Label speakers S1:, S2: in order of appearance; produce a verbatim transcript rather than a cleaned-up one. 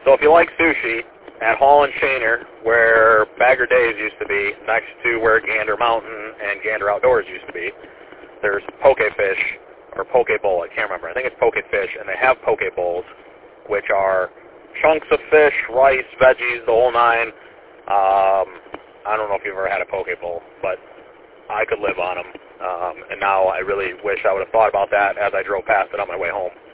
S1: So if you like sushi, at Hall and Shaner, where Bagger Days used to be, next to where Gander Mountain and Gander Outdoors used to be, there's Poke Fish, or Poke Bowl, I can't remember. I think it's Poke Fish, and they have Poke Bowls, which are chunks of fish, rice, veggies, the whole nine. Um, I don't know if you've ever had a Poke Bowl, but I could live on them. Um, and now I really wish I would have thought about that as I drove past it on my way home.